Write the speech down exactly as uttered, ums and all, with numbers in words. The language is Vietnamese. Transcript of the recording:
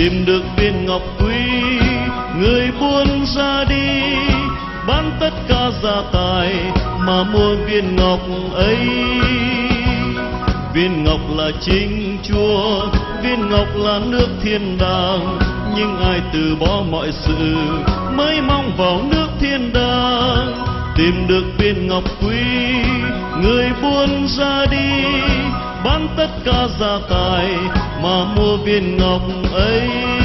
tìm được viên ngọc quý. Người buôn ra đi bán tất cả gia tài mà mua viên ngọc ấy. Viên ngọc là chính Chúa, viên ngọc là nước thiên đàng, nhưng ai từ bỏ mọi sự mới mong vào nước thiên đàng. Tìm được viên ngọc quý, người buôn ra đi bán tất cả gia tài mà mua viên ngọc ấy.